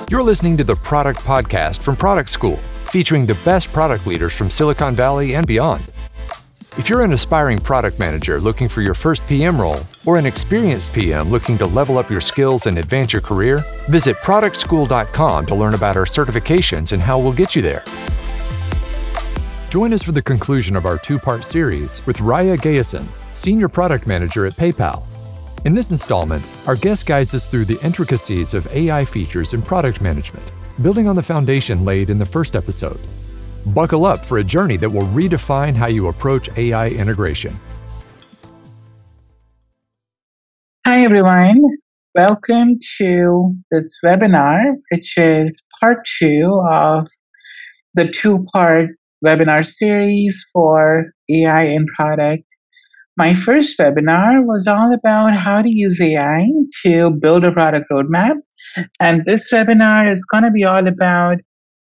You're listening to the Product Podcast from Product School, featuring the best product leaders from Silicon Valley and beyond. If you're an aspiring product manager looking for your first PM role, or an experienced PM looking to level up your skills and advance your career, visit productschool.com to learn about our certifications and how we'll get you there. Join us for the conclusion of our two-part series with Raya Gayasan, Senior Product Manager at PayPal. In this installment, our guest guides us through the intricacies of AI features in product management, building on the foundation laid in the first episode. Buckle up for a journey that will redefine how you approach AI integration. Hi, everyone. Welcome to this webinar, which is part 2 of the two-part webinar series for AI in product. My first webinar was all about how to use AI to build a product roadmap. And this webinar is going to be all about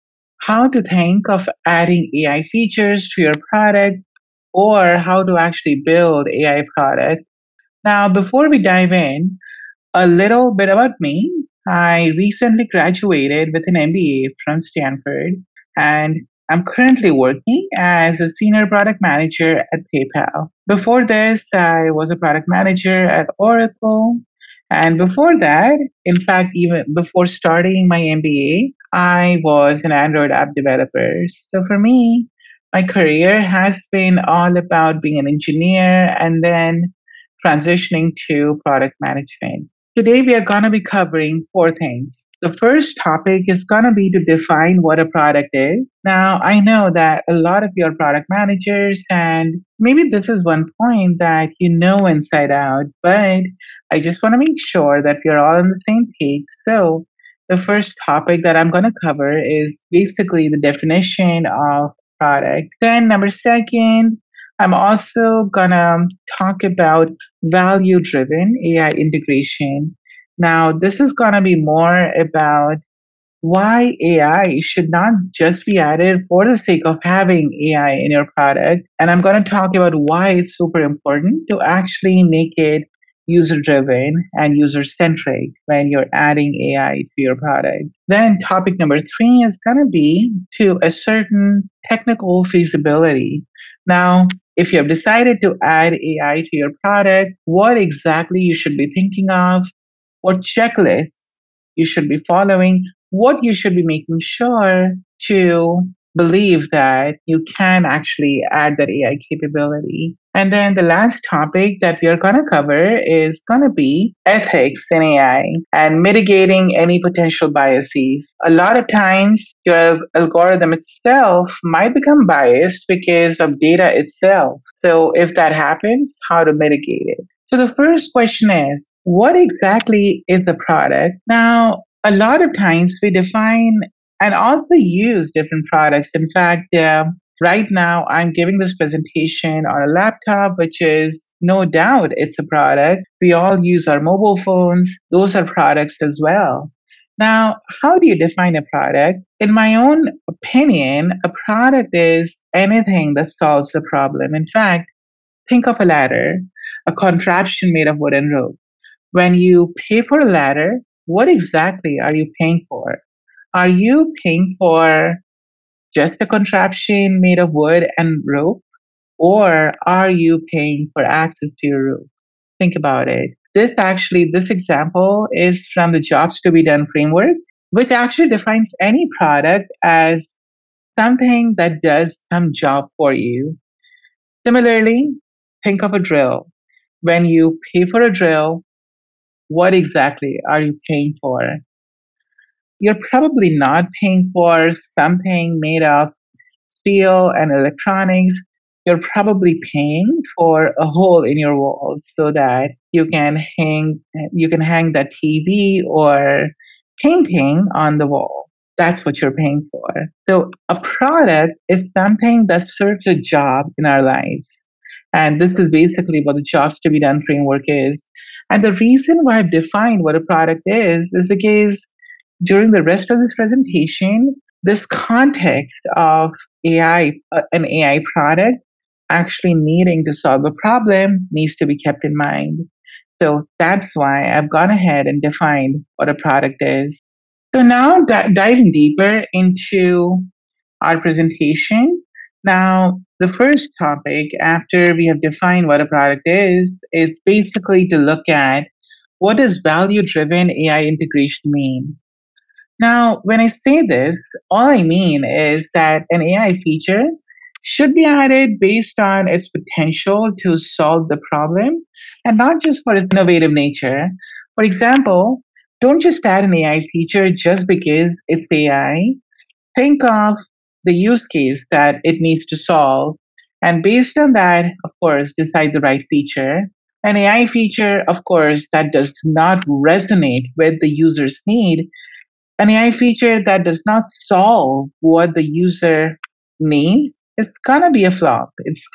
how to think of adding AI features to your product or how to actually build AI product. Now, before we dive in, a little bit about me. I recently graduated with an MBA from Stanford, and I'm currently working as a senior product manager at PayPal. Before this, I was a product manager at Oracle. And before that, in fact, even before starting my MBA, I was an Android app developer. So for me, my career has been all about being an engineer and then transitioning to product management. Today, we are going to be covering 4 things. The first topic is going to be to define what a product is. Now, I know that a lot of your product managers, and maybe this is one point that you know inside out, but I just want to make sure that we're all on the same page. So the first topic that I'm going to cover is basically the definition of product. Then number 2, I'm also going to talk about value-driven AI integration. Now, this is going to be more about why AI should not just be added for the sake of having AI in your product. And I'm going to talk about why it's super important to actually make it user-driven and user-centric when you're adding AI to your product. Then topic number 3 is going to be to a certain technical feasibility. Now, if you have decided to add AI to your product, what exactly you should be thinking of, what checklists you should be following, what you should be making sure to believe that you can actually add that AI capability. And then the last topic that we are going to cover is going to be ethics in AI and mitigating any potential biases. A lot of times, your algorithm itself might become biased because of data itself. So if that happens, how to mitigate it? So the first question is, what exactly is the product? Now, a lot of times we define and also use different products. In fact, right now I'm giving this presentation on a laptop, which is no doubt it's a product. We all use our mobile phones. Those are products as well. Now, how do you define a product? In my own opinion, a product is anything that solves a problem. In fact, think of a ladder, a contraption made of wood and rope. When you pay for a ladder, what exactly are you paying for? Are you paying for just a contraption made of wood and rope? Or are you paying for access to your roof? Think about it. This example is from the Jobs to be Done framework, which actually defines any product as something that does some job for you. Similarly, think of a drill. When you pay for a drill, what exactly are you paying for? You're probably not paying for something made of steel and electronics. You're probably paying for a hole in your wall so that you can hang that TV or painting on the wall. That's what you're paying for. So a product is something that serves a job in our lives. And this is basically what the Jobs to be Done framework is. And the reason why I've defined what a product is because during the rest of this presentation, this context of AI, an AI product actually needing to solve a problem needs to be kept in mind. So that's why I've gone ahead and defined what a product is. So now diving deeper into our presentation. Now, the first topic after we have defined what a product is basically to look at what does value driven AI integration mean? Now, when I say this, all I mean is that an AI feature should be added based on its potential to solve the problem and not just for its innovative nature. For example, don't just add an AI feature just because it's AI. Think of the use case that it needs to solve. And based on that, of course, decide the right feature. An AI feature, of course, that does not resonate with the user's need, an AI feature that does not solve what the user needs, it's gonna be a flop.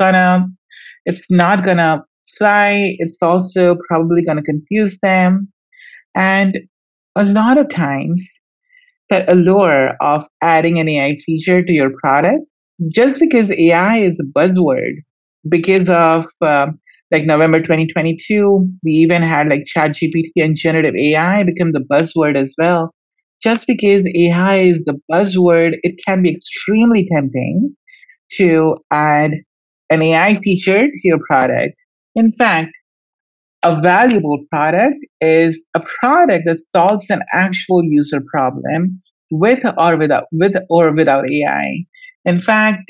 It's not gonna fly. It's also probably gonna confuse them. And a lot of times, the allure of adding an AI feature to your product, just because AI is a buzzword, because of like November 2022, we even had like ChatGPT and generative AI become the buzzword as well. Just because AI is the buzzword, it can be extremely tempting to add an AI feature to your product. In fact, a valuable product is a product that solves an actual user problem with or without AI. In fact,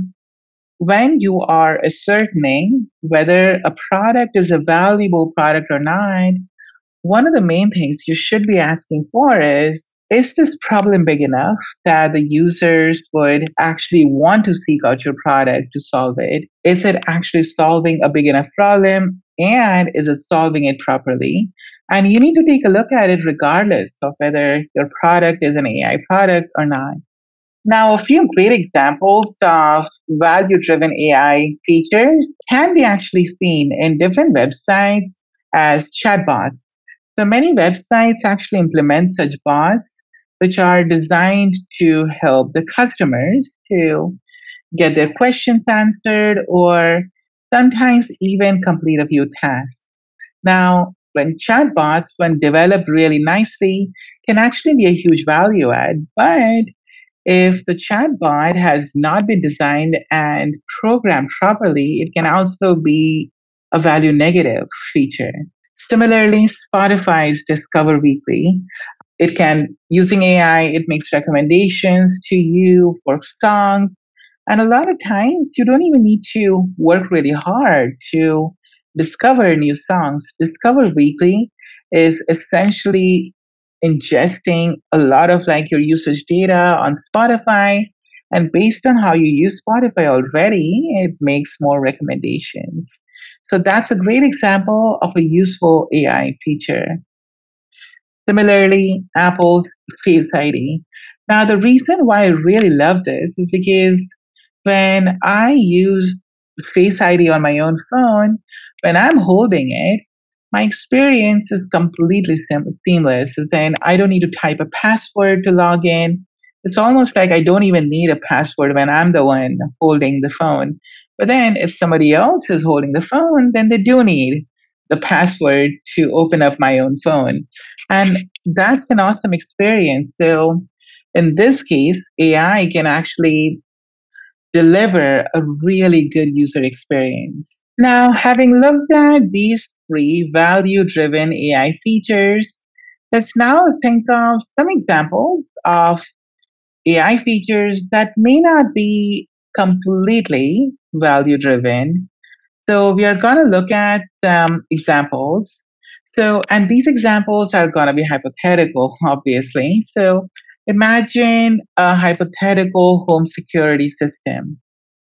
when you are ascertaining whether a product is a valuable product or not, one of the main things you should be asking for is this problem big enough that the users would actually want to seek out your product to solve it? Is it actually solving a big enough problem? And is it solving it properly? And you need to take a look at it regardless of whether your product is an AI product or not. Now, a few great examples of value driven AI features can be actually seen in different websites as chatbots. So many websites actually implement such bots, which are designed to help the customers to get their questions answered or sometimes even complete a few tasks. Now, when chatbots, when developed really nicely, can actually be a huge value add, but if the chatbot has not been designed and programmed properly, it can also be a value negative feature. Similarly, Spotify's Discover Weekly, it can, using AI, it makes recommendations to you for songs. And a lot of times you don't even need to work really hard to discover new songs. Discover Weekly is essentially ingesting a lot of like your usage data on Spotify. And based on how you use Spotify already, it makes more recommendations. So that's a great example of a useful AI feature. Similarly, Apple's Face ID. Now, the reason why I really love this is because when I use Face ID on my own phone, when I'm holding it, my experience is completely seamless. Then I don't need to type a password to log in. It's almost like I don't even need a password when I'm the one holding the phone. But then if somebody else is holding the phone, then they do need the password to open up my own phone. And that's an awesome experience. So in this case, AI can actually deliver a really good user experience. Now, having looked at these three value driven AI features, let's now think of some examples of AI features that may not be completely value driven. So, we are going to look at some examples. So, and these examples are going to be hypothetical, obviously. So, imagine a hypothetical home security system.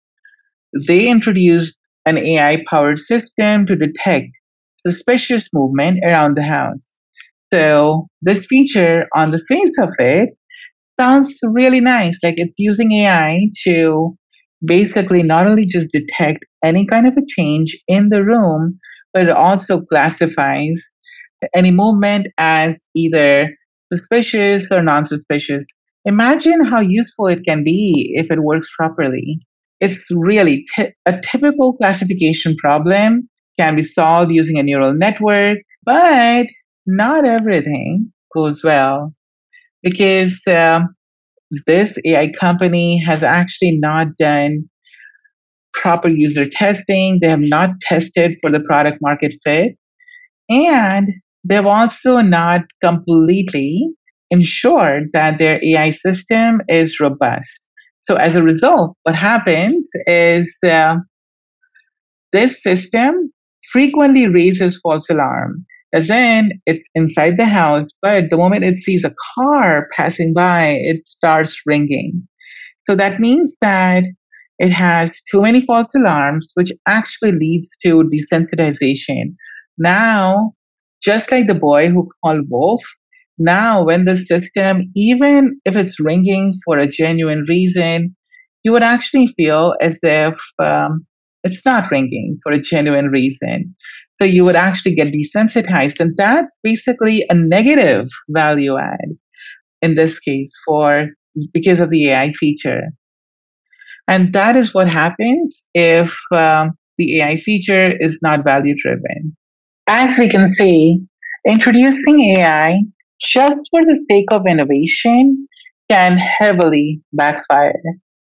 They introduced an AI powered system to detect suspicious movement around the house. So, this feature on the face of it sounds really nice. Like it's using AI to basically not only just detect any kind of a change in the room, but it also classifies any movement as either suspicious or non suspicious. Imagine how useful it can be if it works properly. It's really a typical classification problem can be solved using a neural network, but not everything goes well because this AI company has actually not done proper user testing. They have not tested for the product market fit. And they've also not completely ensured that their AI system is robust. So as a result, what happens is this system frequently raises false alarm, as in it's inside the house, but the moment it sees a car passing by, it starts ringing. So that means that it has too many false alarms, which actually leads to desensitization. Now, just like the boy who called wolf, now when the system, even if it's ringing for a genuine reason, you would actually feel as if it's not ringing for a genuine reason. So you would actually get desensitized. And that's basically a negative value add in this case for because of the AI feature. And that is what happens if the AI feature is not value driven. As we can see, introducing AI just for the sake of innovation can heavily backfire.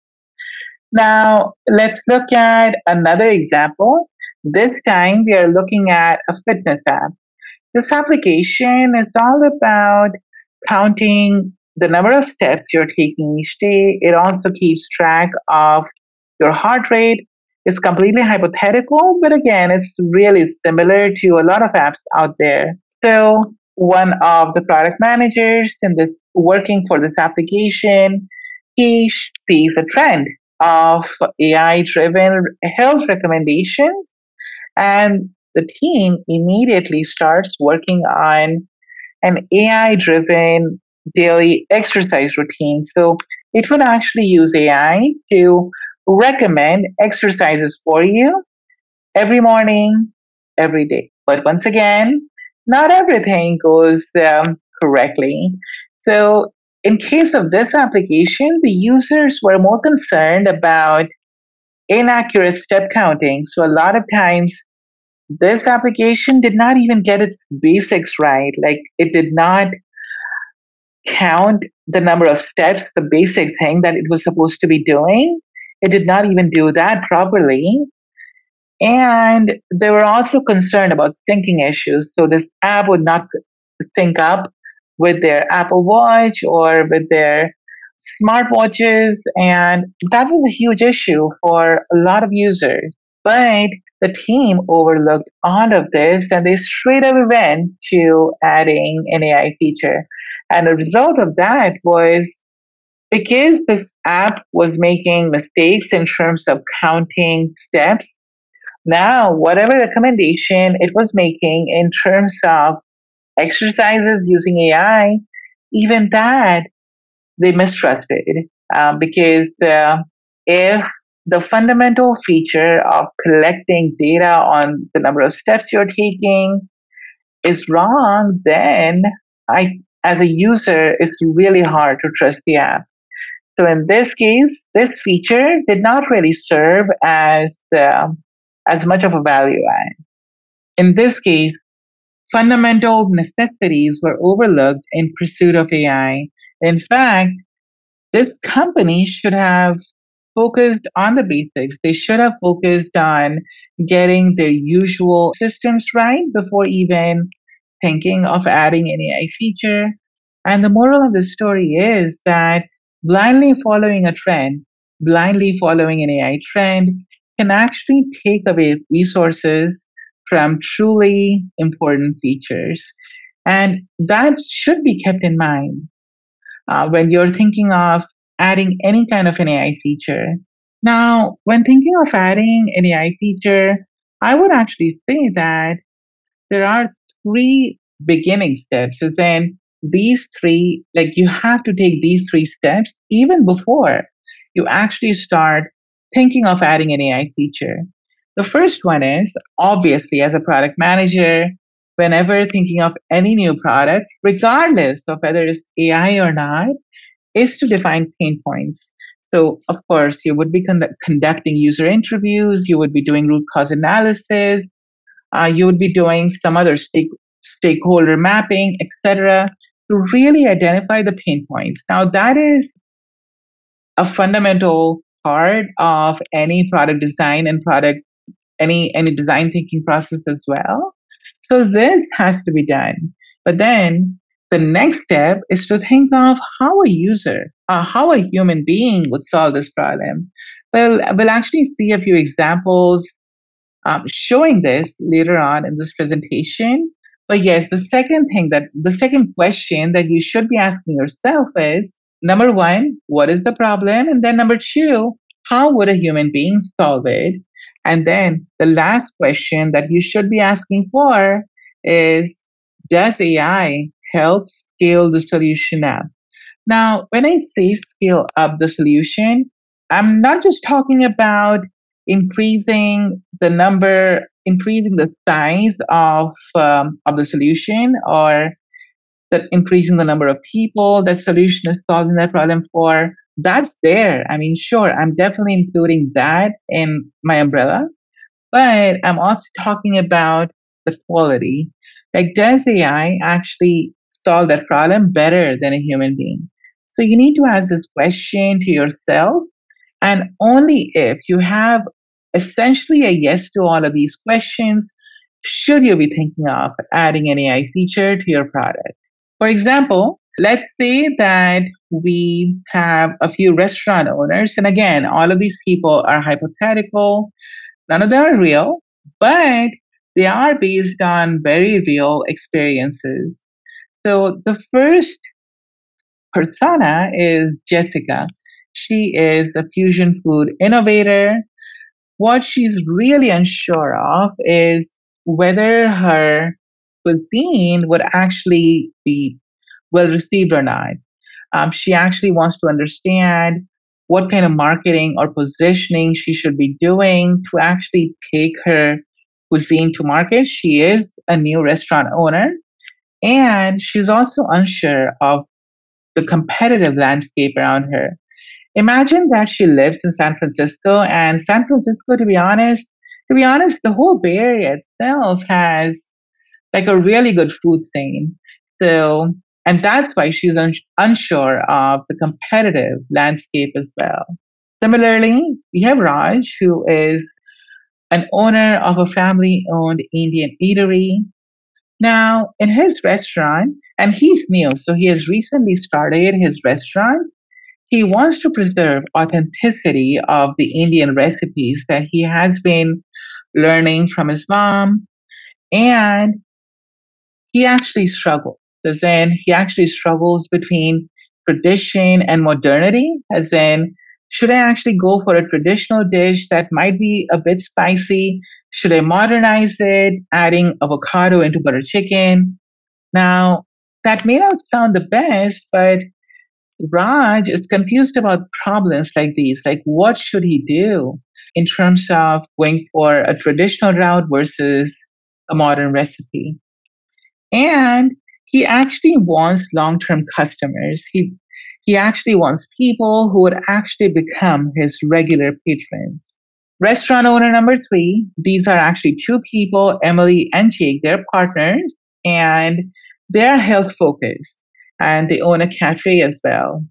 Now, let's look at another example. This time, we are looking at a fitness app. This application is all about counting the number of steps you're taking each day. It also keeps track of your heart rate. It's completely hypothetical, but again, it's really similar to a lot of apps out there. So, one of the product managers in this working for this application, he sees a trend of AI driven health recommendations, and the team immediately starts working on an AI driven daily exercise routine. So it would actually use AI to recommend exercises for you every morning, every day. But once again, not everything goes correctly. So in case of this application, the users were more concerned about inaccurate step counting. So a lot of times this application did not even get its basics right. Like it did not count the number of steps, the basic thing that it was supposed to be doing. It did not even do that properly. And they were also concerned about syncing issues. So this app would not sync up with their Apple Watch or with their smartwatches. And that was a huge issue for a lot of users. But the team overlooked all of this and they straight away went to adding an AI feature. And the result of that was because this app was making mistakes in terms of counting steps, now whatever recommendation it was making in terms of exercises using AI, even that they mistrusted because if the fundamental feature of collecting data on the number of steps you're taking is wrong, then as a user, it's really hard to trust the app. So in this case, this feature did not really serve as much of a value add. In this case, fundamental necessities were overlooked in pursuit of AI. In fact, this company should have focused on the basics. They should have focused on getting their usual systems right before even thinking of adding an AI feature. And the moral of the story is that blindly following a trend, blindly following an AI trend can actually take away resources from truly important features. And that should be kept in mind when you're thinking of adding any kind of an AI feature. Now, when thinking of adding an AI feature, I would actually say that there are three beginning steps. As in, these three, like you have to take these three steps even before you actually start thinking of adding an AI feature. The first one is obviously, as a product manager, whenever thinking of any new product, regardless of whether it's AI or not, is to define pain points. So, of course, you would be conducting user interviews, you would be doing root cause analysis, you would be doing some other stakeholder mapping, etc., to really identify the pain points. Now, that is a fundamental part of any product design and product any design thinking process as well. So this has to be done. But then the next step is to think of how a user, how a human being would solve this problem. Well, we'll actually see a few examples showing this later on in this presentation. But yes, the second question that you should be asking yourself is, number one, what is the problem? And then number two, how would a human being solve it? And then the last question that you should be asking for is, does AI help scale the solution up? Now, when I say scale up the solution, I'm not just talking about increasing the size of the solution, or that increasing the number of people that solution is solving that problem for. That's there. I mean, sure, I'm definitely including that in my umbrella, but I'm also talking about the quality. Like, does AI actually solve that problem better than a human being? So you need to ask this question to yourself, and only if you have essentially a yes to all of these questions should you be thinking of adding an AI feature to your product. For example, let's say that we have a few restaurant owners, and again, all of these people are hypothetical. None of them are real, but they are based on very real experiences. So the first persona is Jessica. She is a fusion food innovator. What she's really unsure of is whether her cuisine would actually be well received or not. She actually wants to understand what kind of marketing or positioning she should be doing to actually take her cuisine to market. She is a new restaurant owner, and she's also unsure of the competitive landscape around her. Imagine that she lives in San Francisco, and San Francisco, to be honest, the whole Bay Area itself has like a really good food scene. So, and that's why she's unsure of the competitive landscape as well. Similarly, we have Raj, who is an owner of a family owned Indian eatery. Now, in his restaurant, and he's new, so he has recently started his restaurant. He wants to preserve authenticity of the Indian recipes that he has been learning from his mom, and he actually struggles. As in, he actually struggles between tradition and modernity. As in, should I actually go for a traditional dish that might be a bit spicy? Should I modernize it, adding avocado into butter chicken? Now, that may not sound the best, but Raj is confused about problems like these. Like, what should he do in terms of going for a traditional route versus a modern recipe? And he actually wants long-term customers. He actually wants people who would actually become his regular patrons. Restaurant owner number three, these are actually two people, Emily and Jake. They're partners, and they're health focused, and they own a cafe as well.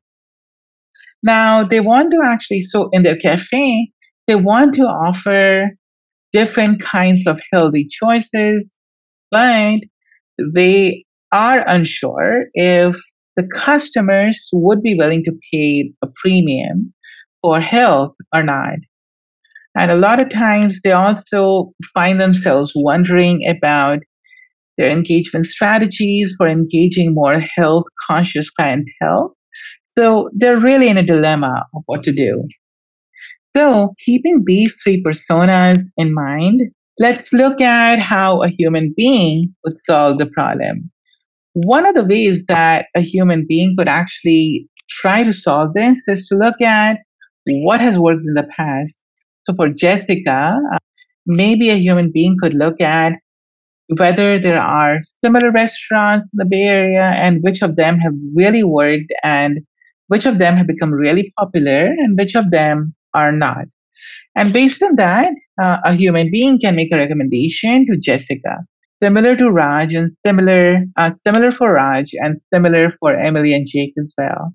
Now they want to actually, so in their cafe, they want to offer different kinds of healthy choices, but they are unsure if the customers would be willing to pay a premium for health or not. And a lot of times they also find themselves wondering about their engagement strategies for engaging more health conscious clientele. So they're really in a dilemma of what to do. So, keeping these three personas in mind, let's look at how a human being would solve the problem. One of the ways that a human being could actually try to solve this is to look at what has worked in the past. So, for Jessica, maybe a human being could look at whether there are similar restaurants in the Bay Area and which of them have really worked and which of them have become really popular and which of them are not. And based on that, a human being can make a recommendation to Jessica. similar to Raj and similar for Raj and similar for Emily and Jake as well.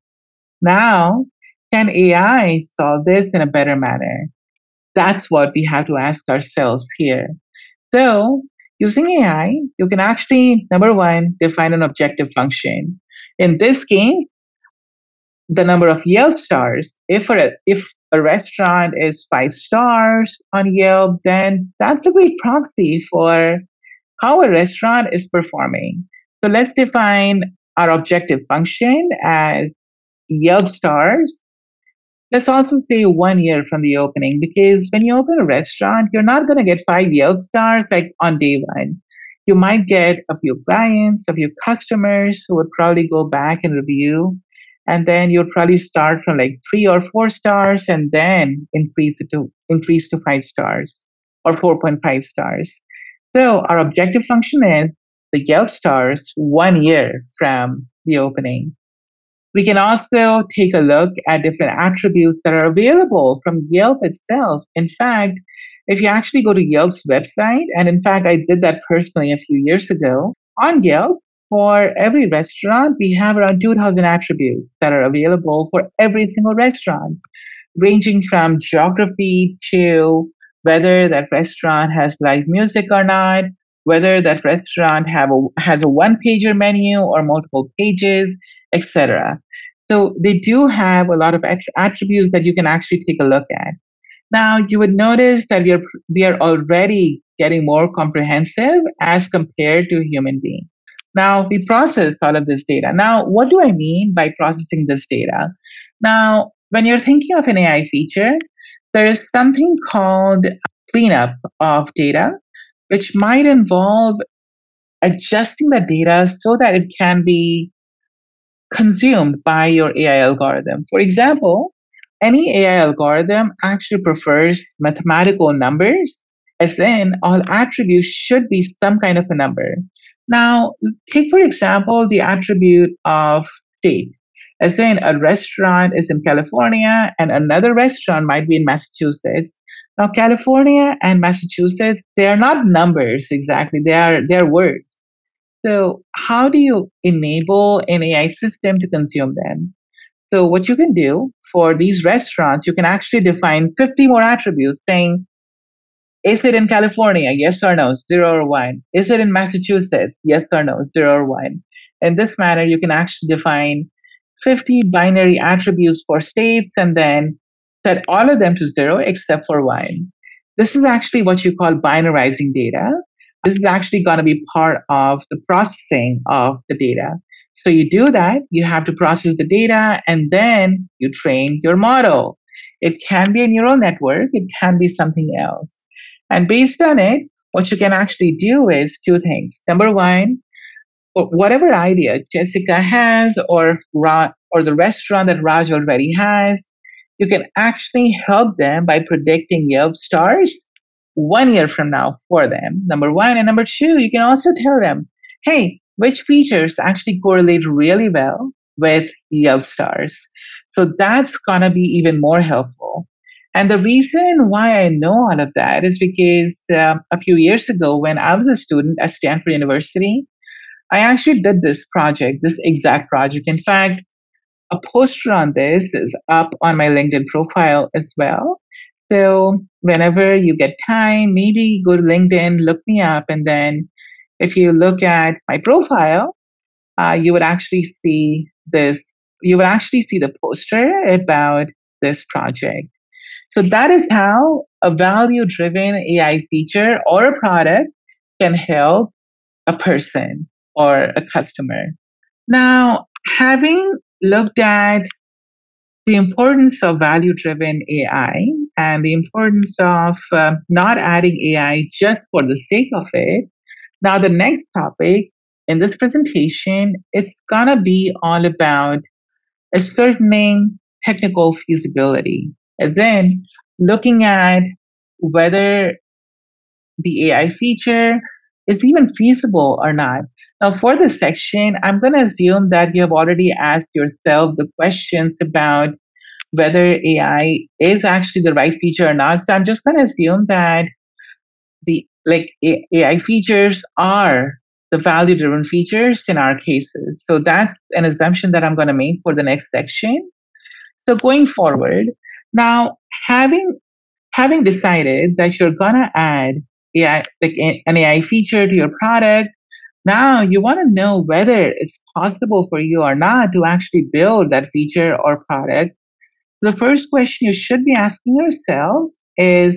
Now, can AI solve this in a better manner? That's what we have to ask ourselves here. So, using AI, you can actually, number one, define an objective function. In this case, the number of Yelp stars. If a restaurant is 5 stars on Yelp, then that's a great proxy for how a restaurant is performing. So let's define our objective function as Yelp stars. Let's also say 1 year from the opening, because when you open a restaurant, you're not going to get 5 Yelp stars like on day one. You might get a few clients, a few customers who would probably go back and review. And then you'll probably start from like 3 or 4 stars and then increase to 5 stars or 4.5 stars. So our objective function is the Yelp stars 1 year from the opening. We can also take a look at different attributes that are available from Yelp itself. In fact, if you actually go to Yelp's website, and in fact, I did that personally a few years ago, on Yelp, for every restaurant, we have around 2,000 attributes that are available for every single restaurant, ranging from geography to whether that restaurant has live music or not, whether that restaurant has a one-pager menu or multiple pages, etc. So they do have a lot of attributes that you can actually take a look at. Now you would notice that we are already getting more comprehensive as compared to a human being. Now we process all of this data. Now, what do I mean by processing this data? Now, when you're thinking of an AI feature, there is something called cleanup of data, which might involve adjusting the data so that it can be consumed by your AI algorithm. For example, any AI algorithm actually prefers mathematical numbers, as in all attributes should be some kind of a number. Now, take for example the attribute of state, as in a restaurant is in California and another restaurant might be in Massachusetts. Now, California and Massachusetts, they are not numbers exactly, they are words. So, how do you enable an AI system to consume them? So, what you can do for these restaurants, you can actually define 50 more attributes saying, is it in California? Yes or no, 0 or 1. Is it in Massachusetts? Yes or no, 0 or 1. In this manner, you can actually define 50 binary attributes for states and then set all of them to 0 except for 1. This is actually what you call binarizing data. This is actually going to be part of the processing of the data. So you do that, you have to process the data, and then you train your model. It can be a neural network, it can be something else. And based on it, what you can actually do is two things. Number one, whatever idea Jessica has or the restaurant that Raj already has, you can actually help them by predicting Yelp stars 1 year from now for them, number one. And number two, you can also tell them, hey, which features actually correlate really well with Yelp stars. So that's going to be even more helpful. And the reason why I know all of that is because a few years ago, when I was a student at Stanford University, I actually did this project, this exact project. In fact, a poster on this is up on my LinkedIn profile as well. So whenever you get time, maybe go to LinkedIn, look me up, and then if you look at my profile, you would actually see this. You would actually see the poster about this project. So that is how a value-driven AI feature or a product can help a person or a customer. Now, having looked at the importance of value driven AI and the importance of not adding AI just for the sake of it. Now, the next topic in this presentation, it's going to be all about ascertaining technical feasibility and then looking at whether the AI feature is even feasible or not. Now, for this section, I'm going to assume that you have already asked yourself the questions about whether AI is actually the right feature or not. So I'm just going to assume that AI features are the value driven features in our cases. So that's an assumption that I'm going to make for the next section. So going forward, now having decided that you're going to add AI, like an AI feature to your product, now you want to know whether it's possible for you or not to actually build that feature or product. The first question you should be asking yourself is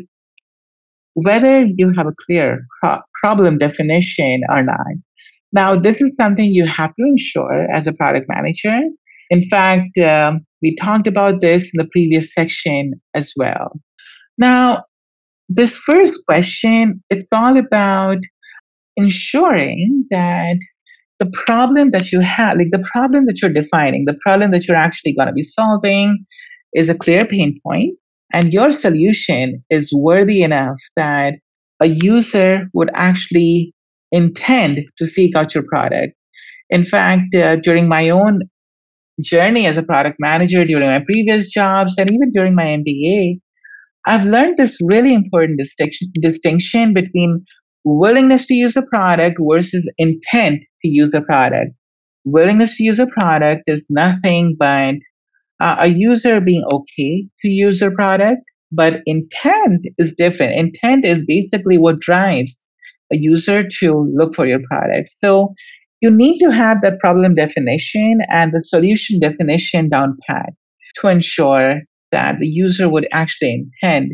whether you have a clear problem definition or not. Now, this is something you have to ensure as a product manager. In fact, we talked about this in the previous section as well. Now, this first question, it's all about ensuring that the problem that you have, like the problem that you're defining, the problem that you're actually going to be solving is a clear pain point, and your solution is worthy enough that a user would actually intend to seek out your product. In fact, during my own journey as a product manager, during my previous jobs, and even during my MBA, I've learned this really important distinction between willingness to use a product versus intent to use the product. Willingness to use a product is nothing but a user being okay to use a product, but intent is different. Intent is basically what drives a user to look for your product. So you need to have that problem definition and the solution definition down pat to ensure that the user would actually intend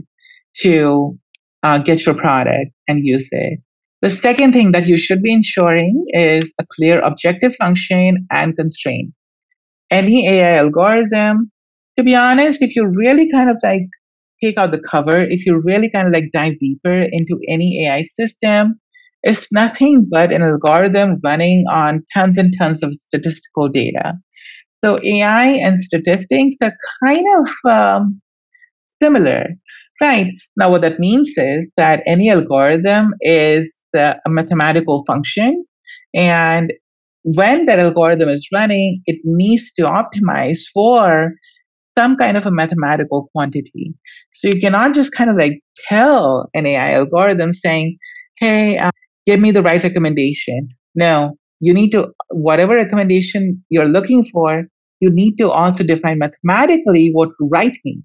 to get your product and use it. The second thing that you should be ensuring is a clear objective function and constraint. Any AI algorithm, to be honest, if you really kind of like take out the cover, if you really kind of like dive deeper into any AI system, it's nothing but an algorithm running on tons and tons of statistical data. So AI and statistics are kind of similar, right? Now, what that means is that any algorithm is a mathematical function, and when that algorithm is running, it needs to optimize for some kind of a mathematical quantity. So you cannot just kind of like tell an AI algorithm saying, hey, give me the right recommendation. No, you need to, whatever recommendation you're looking for, you need to also define mathematically what right means.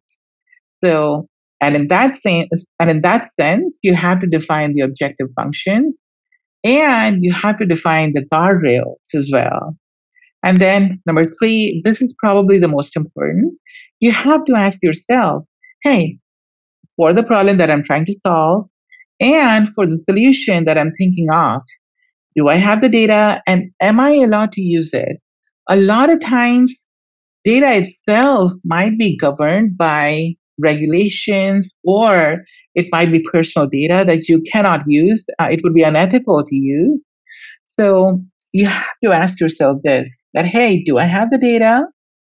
So, and in that sense, you have to define the objective functions and you have to define the guardrails as well. And then number three, this is probably the most important. You have to ask yourself, hey, for the problem that I'm trying to solve and for the solution that I'm thinking of, do I have the data and am I allowed to use it? A lot of times, data itself might be governed by regulations or it might be personal data that you cannot use. It would be unethical to use. So you have to ask yourself this, that, hey, do I have the data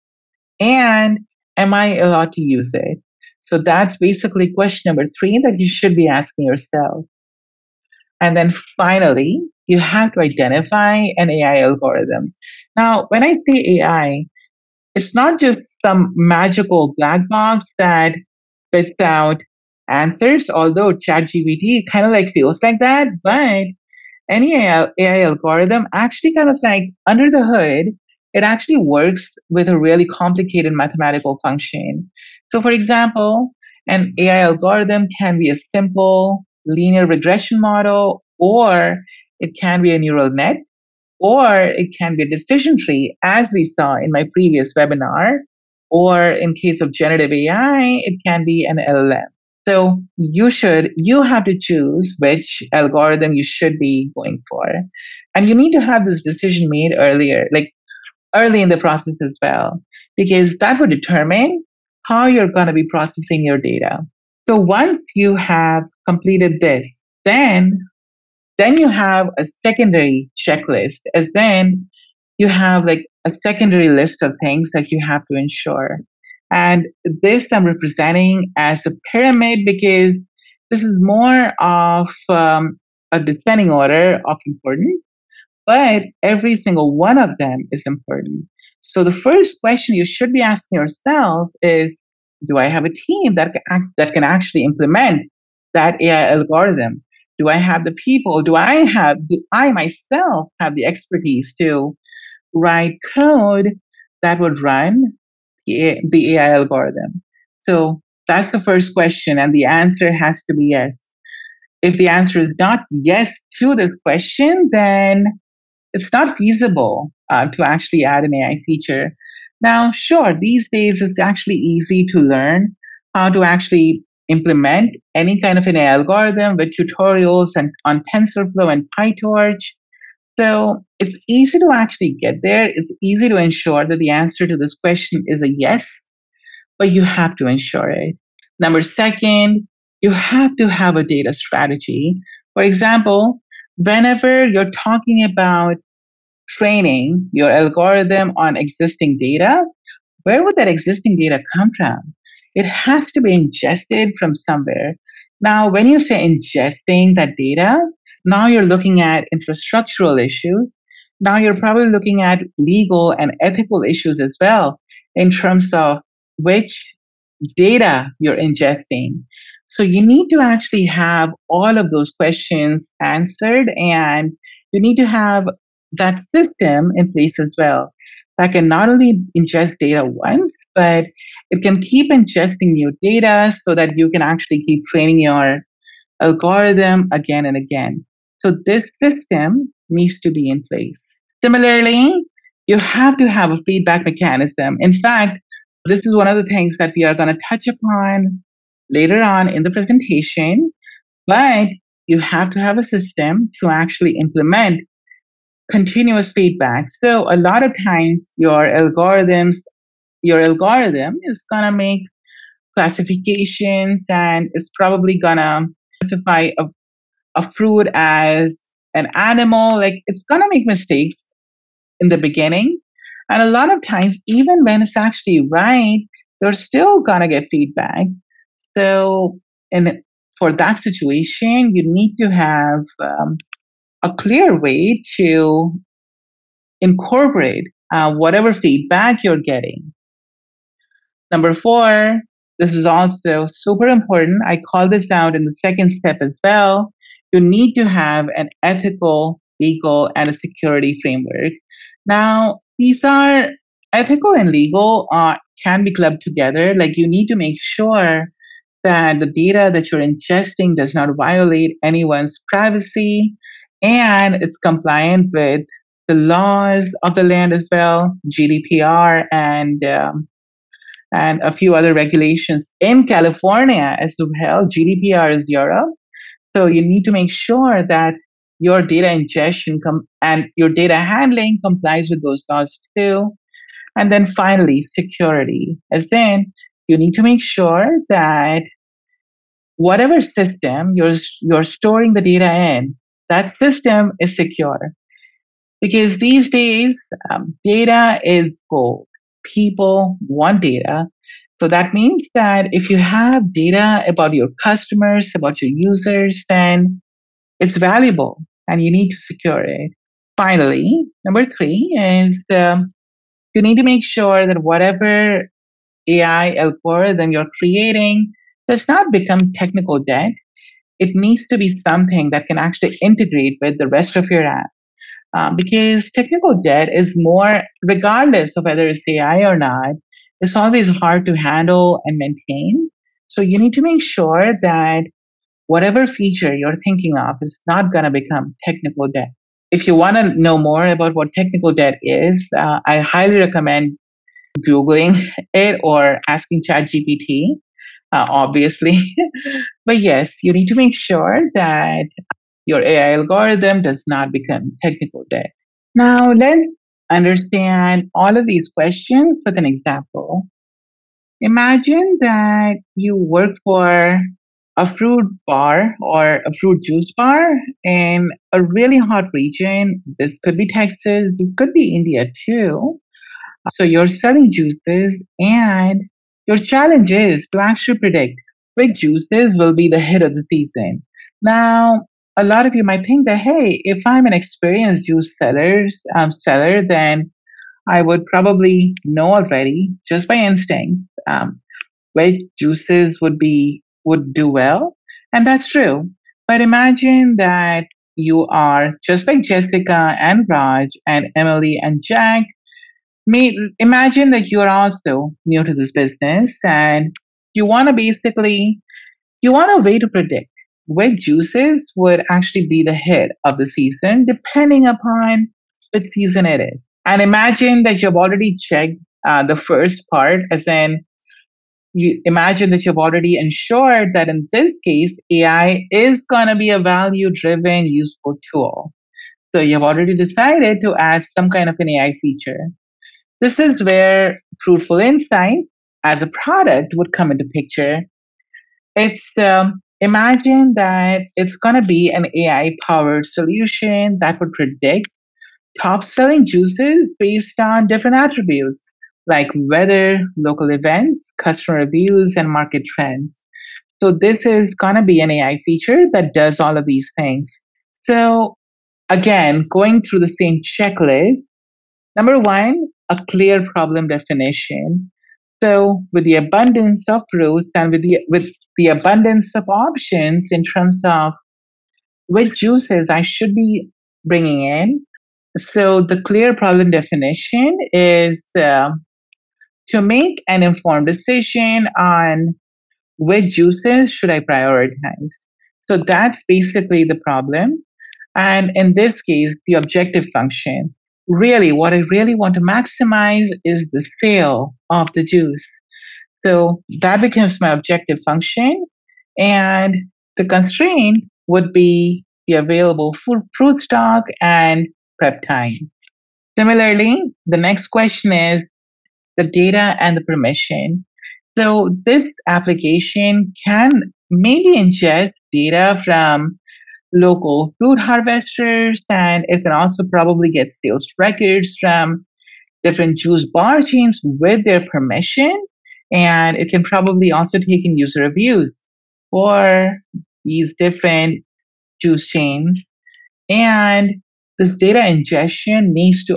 and am I allowed to use it? So that's basically question number three that you should be asking yourself. And then finally, you have to identify an AI algorithm. Now, when I say AI, it's not just some magical black box that spits out answers, although ChatGPT kind of like feels like that, but any AI algorithm actually kind of like under the hood, it actually works with a really complicated mathematical function. So for example, an AI algorithm can be a simple linear regression model, or it can be a neural net, or it can be a decision tree, as we saw in my previous webinar, or in case of generative AI, it can be an LLM. So you have to choose which algorithm you should be going for. And you need to have this decision made earlier, like early in the process as well, because that would determine how you're going to be processing your data. So once you have completed this, then you have a secondary checklist, as then you have like a secondary list of things that you have to ensure. And this I'm representing as a pyramid because this is more of a descending order of importance, but every single one of them is important. So the first question you should be asking yourself is, do I have a team that can actually implement that AI algorithm? Do I have the people? Do I myself have the expertise to write code that would run the AI algorithm? So that's the first question, and the answer has to be yes. If the answer is not yes to this question, then it's not feasible to actually add an AI feature. Now, sure, these days it's actually easy to learn how to actually implement any kind of an AI algorithm with tutorials and on TensorFlow and PyTorch. So it's easy to actually get there. It's easy to ensure that the answer to this question is a yes, but you have to ensure it. Number second, you have to have a data strategy. For example, whenever you're talking about training your algorithm on existing data, where would that existing data come from? It has to be ingested from somewhere. Now, when you say ingesting that data, now you're looking at infrastructural issues. Now you're probably looking at legal and ethical issues as well in terms of which data you're ingesting. So you need to actually have all of those questions answered, and you need to have that system in place as well that can not only ingest data once, but it can keep ingesting new data so that you can actually keep training your algorithm again and again. So this system needs to be in place. Similarly, you have to have a feedback mechanism. In fact, this is one of the things that we are going to touch upon later on in the presentation, but you have to have a system to actually implement continuous feedback. So a lot of times your algorithm is going to make classifications and it's probably going to classify a fruit as an animal. Like it's going to make mistakes in the beginning. And a lot of times, even when it's actually right, you're still going to get feedback. So for that situation, you need to have a clear way to incorporate whatever feedback you're getting. Number 4, this is also super important. I call this out in the second step as well. You need to have an ethical, legal, and a security framework. Now, these are ethical and legal can be clubbed together. Like you need to make sure that the data that you're ingesting does not violate anyone's privacy and it's compliant with the laws of the land as well, GDPR and a few other regulations in California as well. GDPR is Europe. So you need to make sure that your data ingestion and your data handling complies with those laws too. And then finally, security. As in, you need to make sure that whatever system you're storing the data in, that system is secure. Because these days, data is gold. People want data. So that means that if you have data about your customers, about your users, then it's valuable and you need to secure it. Finally, number 3 is you need to make sure that whatever AI algorithm you're creating does not become technical debt. It needs to be something that can actually integrate with the rest of your app. Because technical debt is more, regardless of whether it's AI or not, it's always hard to handle and maintain. So you need to make sure that whatever feature you're thinking of is not going to become technical debt. If you want to know more about what technical debt is, I highly recommend Googling it or asking ChatGPT, obviously. But yes, you need to make sure that your AI algorithm does not become technical debt. Now, let's understand all of these questions with an example. Imagine that you work for a fruit bar or a fruit juice bar in a really hot region. This could be Texas, this could be India too. So you're selling juices, and your challenge is to actually predict which juices will be the hit of the season. Now, a lot of you might think that, hey, if I'm an experienced juice seller, then I would probably know already, just by instinct, which juices would do well, and that's true. But imagine that you are just like Jessica and Raj and Emily and Jack. Imagine that you're also new to this business and you want to basically, you want a way to predict which juices would actually be the hit of the season depending upon which season it is. And imagine that you've already checked the first part, as in you imagine that you've already ensured that in this case, AI is going to be a value driven, useful tool. So you've already decided to add some kind of an AI feature. This is where Fruitful Insight as a product would come into picture. It's imagine that it's going to be an AI powered solution that would predict top selling juices based on different attributes like weather, local events, customer reviews, and market trends. So this is going to be an AI feature that does all of these things. So again, going through the same checklist, number one, a clear problem definition. So with the abundance of fruits and with the abundance of options in terms of which juices I should be bringing in. So the clear problem definition is to make an informed decision on which juices should I prioritize. So that's basically the problem. And in this case, the objective function. Really, what I really want to maximize is the sale of the juice. So that becomes my objective function. And the constraint would be the available fruit stock and prep time. Similarly, the next question is the data and the permission. So this application can maybe ingest data from local fruit harvesters, and it can also probably get sales records from different juice bar chains with their permission. And it can probably also take in user reviews for these different juice chains. And this data ingestion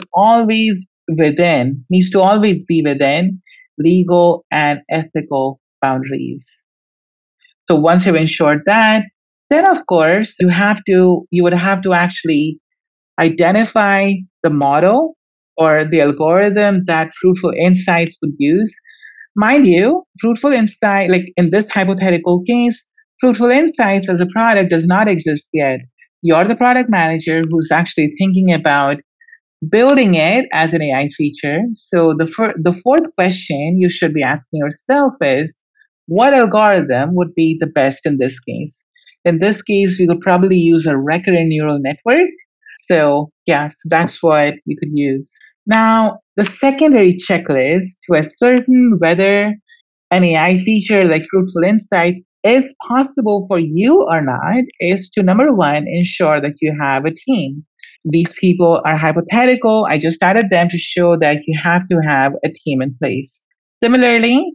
needs to always be within legal and ethical boundaries. So once you've ensured that, then of course you would have to actually identify the model or the algorithm that Fruitful Insights would use. Mind you, Fruitful Insight, like in this hypothetical case, Fruitful Insights as a product does not exist yet. You're the product manager who's actually thinking about building it as an AI feature. So the fourth question you should be asking yourself is, what algorithm would be the best in this case? In this case, we could probably use a recurrent neural network. So yes, that's what we could use. Now, the secondary checklist to ascertain whether an AI feature like Fruitful Insight is possible for you or not is to number one, ensure that you have a team. These people are hypothetical. I just added them to show that you have to have a team in place. Similarly,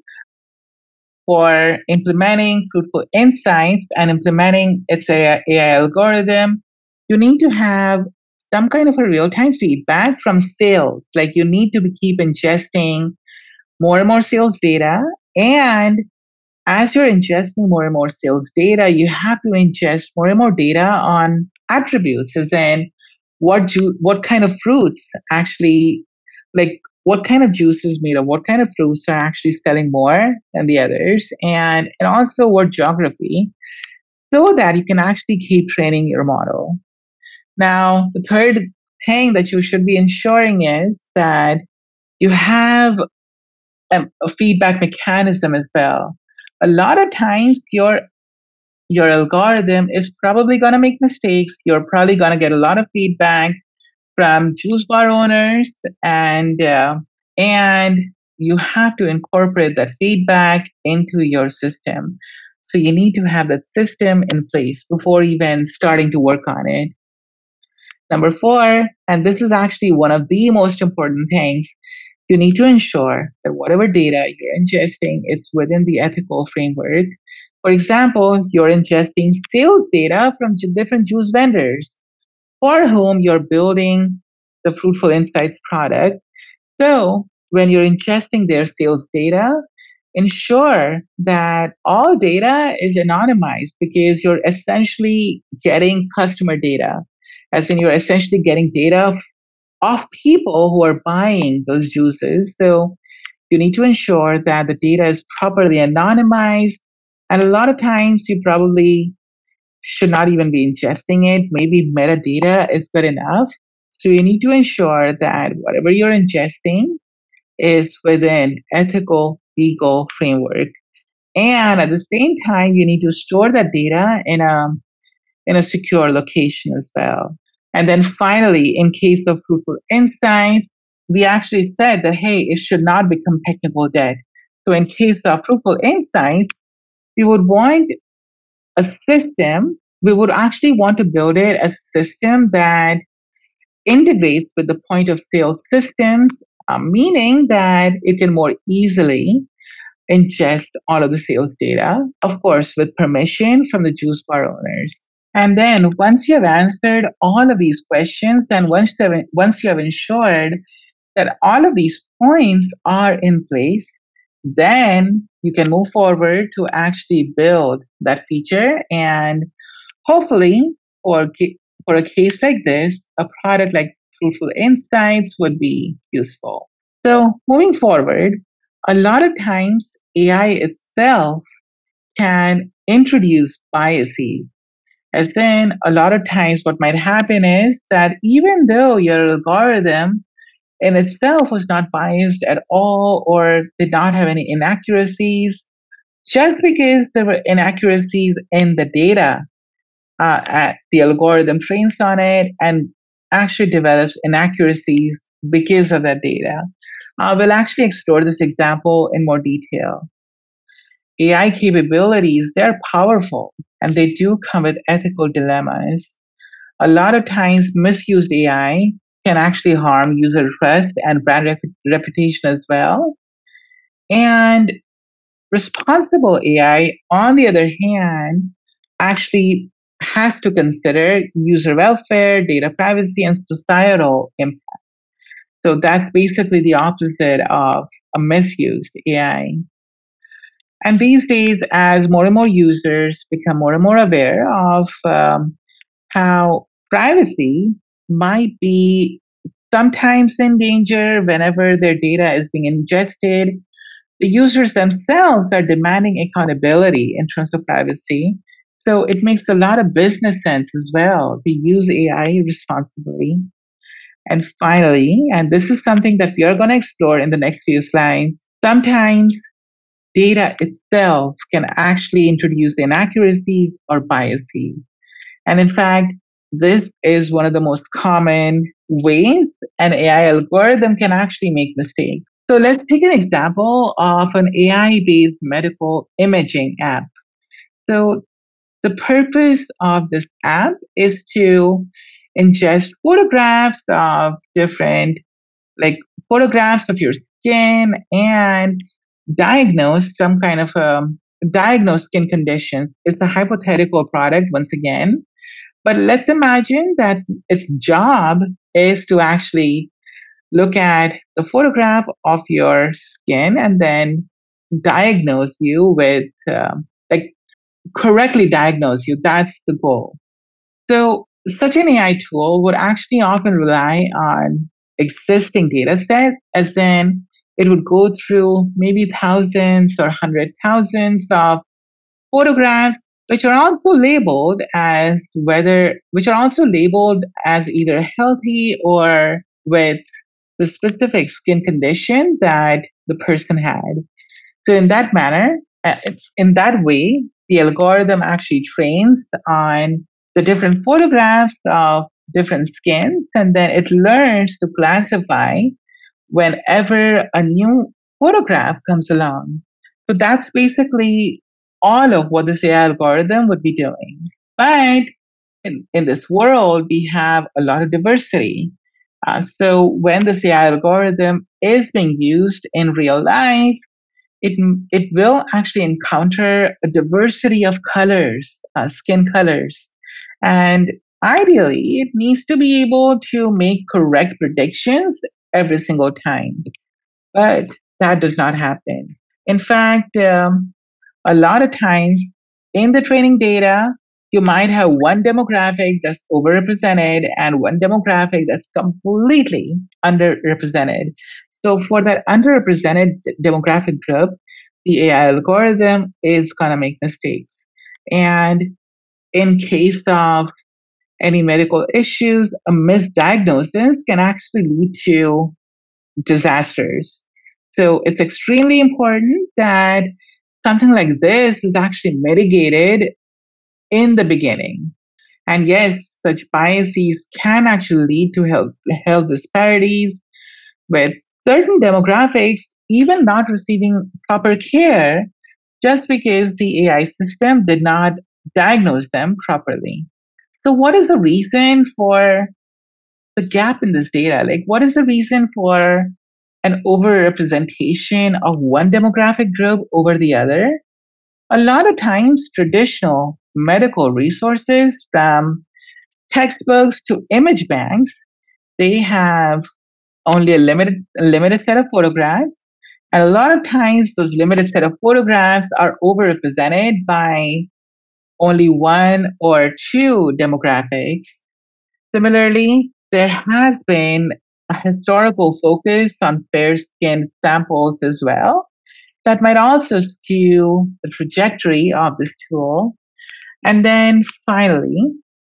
for implementing Fruitful Insights and implementing its AI algorithm, you need to have some kind of a real time feedback from sales. Like you need to keep ingesting more and more sales data. And as you're ingesting more and more sales data, you have to ingest more and more data on attributes, as in what kind of fruits actually, like what kind of juices made of what kind of fruits are actually selling more than the others, and also what geography, so that you can actually keep training your model. Now, the third thing that you should be ensuring is that you have a feedback mechanism as well. A lot of times, your algorithm is probably going to make mistakes. You're probably going to get a lot of feedback from juice bar owners, and you have to incorporate that feedback into your system. So you need to have that system in place before even starting to work on it. Number four, and this is actually one of the most important things, you need to ensure that whatever data you're ingesting, it's within the ethical framework. For example, you're ingesting sales data from different juice vendors for whom you're building the Fruitful Insights product. So when you're ingesting their sales data, ensure that all data is anonymized because you're essentially getting customer data, as in you're essentially getting data of people who are buying those juices. So you need to ensure that the data is properly anonymized. And a lot of times you probably should not even be ingesting it. Maybe metadata is good enough. So you need to ensure that whatever you're ingesting is within ethical legal framework. And at the same time, you need to store that data in a secure location as well. And then finally, in case of fruitful insights, we actually said that, hey, it should not become technical debt. So in case of fruitful insights, we would want a system, we would actually want to build it as a system that integrates with the point of sale systems, meaning that it can more easily ingest all of the sales data, of course, with permission from the juice bar owners. And then once you have answered all of these questions and once you have ensured that all of these points are in place, then you can move forward to actually build that feature. And hopefully, for a case like this, a product like Fruitful Insights would be useful. So moving forward, a lot of times AI itself can introduce biases. As in, a lot of times what might happen is that even though your algorithm in itself was not biased at all or did not have any inaccuracies, just because there were inaccuracies in the data, the algorithm trains on it and actually develops inaccuracies because of that data. We'll actually explore this example in more detail. AI capabilities, they're powerful and they do come with ethical dilemmas. A lot of times, misused AI can actually harm user trust and brand reputation as well. And responsible AI, on the other hand, actually has to consider user welfare, data privacy, and societal impact. So that's basically the opposite of a misused AI. And these days, as more and more users become more and more aware of how privacy might be sometimes in danger whenever their data is being ingested, the users themselves are demanding accountability in terms of privacy. So it makes a lot of business sense as well to use AI responsibly. And finally, and this is something that we are going to explore in the next few slides, sometimes data itself can actually introduce inaccuracies or biases. And in fact, this is one of the most common ways an AI algorithm can actually make mistakes. So let's take an example of an AI-based medical imaging app. So the purpose of this app is to ingest photographs of different, like photographs of your skin and diagnose some kind of diagnose skin conditions. It's a hypothetical product once again, but let's imagine that its job is to actually look at the photograph of your skin and then diagnose you with, like, correctly diagnose you. That's the goal. So, such an AI tool would actually often rely on existing data sets, as in it would go through maybe thousands or hundred thousands of photographs, which are also labeled as either healthy or with the specific skin condition that the person had. So in that way, the algorithm actually trains on the different photographs of different skins, and then it learns to classify whenever a new photograph comes along. So that's basically all of what this AI algorithm would be doing. But in this world, we have a lot of diversity. So when this AI algorithm is being used in real life, it will actually encounter a diversity of colors, skin colors. And ideally, it needs to be able to make correct predictions every single time. But that does not happen. In fact, a lot of times in the training data, you might have one demographic that's overrepresented and one demographic that's completely underrepresented. So for that underrepresented demographic group, the AI algorithm is going to make mistakes. And in case of any medical issues, a misdiagnosis can actually lead to disasters. So it's extremely important that something like this is actually mitigated in the beginning. And yes, such biases can actually lead to health disparities with certain demographics even not receiving proper care just because the AI system did not diagnose them properly. So, what is the reason for the gap in this data? Like, what is the reason for an overrepresentation of one demographic group over the other? A lot of times, traditional medical resources from textbooks to image banks, they have only a limited set of photographs. And a lot of times, those limited set of photographs are overrepresented by only one or two demographics. Similarly, there has been a historical focus on fair skinned samples as well that might also skew the trajectory of this tool. And then finally,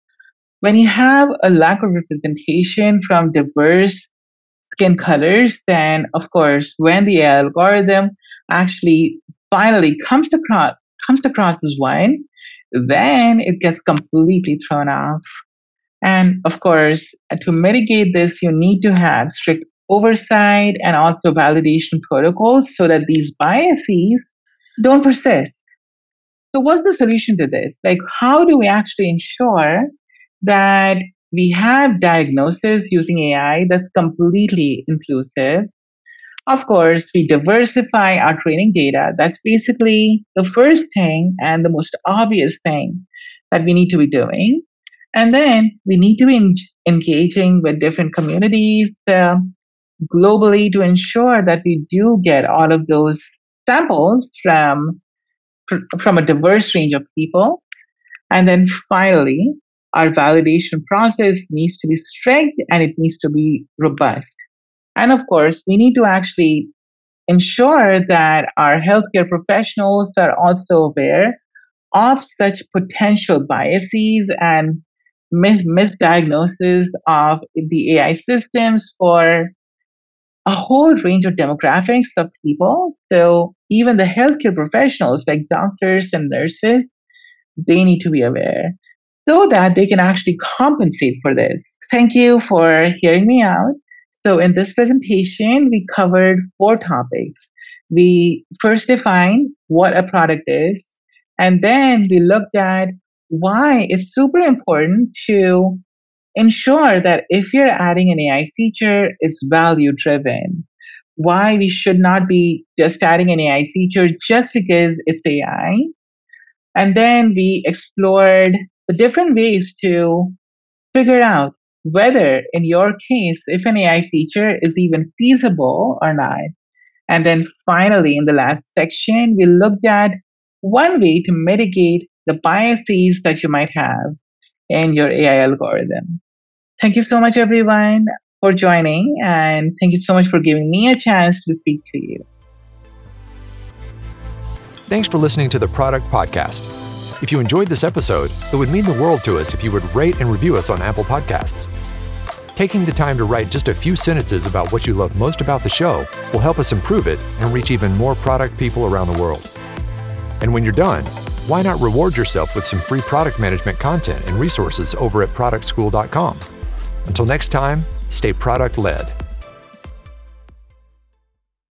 when you have a lack of representation from diverse skin colors, then of course, when the algorithm actually finally comes across this one, then it gets completely thrown off. And of course, to mitigate this, you need to have strict oversight and also validation protocols so that these biases don't persist. So what's the solution to this? Like, how do we actually ensure that we have diagnosis using AI that's completely inclusive? Of course, we diversify our training data. That's basically the first thing and the most obvious thing that we need to be doing. And then we need to be engaging with different communities globally to ensure that we do get all of those samples from a diverse range of people. And then finally, our validation process needs to be strict and it needs to be robust. And of course, we need to actually ensure that our healthcare professionals are also aware of such potential biases and misdiagnosis of the AI systems for a whole range of demographics of people. So even the healthcare professionals like doctors and nurses, they need to be aware so that they can actually compensate for this. Thank you for hearing me out. So in this presentation, we covered 4 topics. We first defined what a product is, and then we looked at why it's super important to ensure that if you're adding an AI feature, it's value driven. Why we should not be just adding an AI feature just because it's AI. And then we explored the different ways to figure out whether, in your case, if an AI feature is even feasible or not. And then finally, in the last section, we looked at one way to mitigate the biases that you might have in your AI algorithm. Thank you so much, everyone, for joining, and thank you so much for giving me a chance to speak to you. Thanks for listening to the Product Podcast. If you enjoyed this episode, it would mean the world to us if you would rate and review us on Apple Podcasts. Taking the time to write just a few sentences about what you love most about the show will help us improve it and reach even more product people around the world. And when you're done, why not reward yourself with some free product management content and resources over at productschool.com? Until next time, stay product-led.